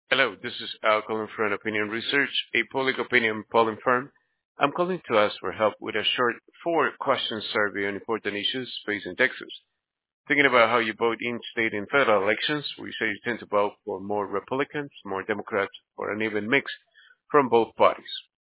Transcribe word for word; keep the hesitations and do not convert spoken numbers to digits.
Hello, this is Al calling from Opinion Research, a public opinion polling firm. I'm calling to ask for help with a short four-question survey on important issues facing Texas. Thinking about how you vote in state and federal elections, we say you tend to vote for more Republicans, more Democrats, or an even mix from both parties.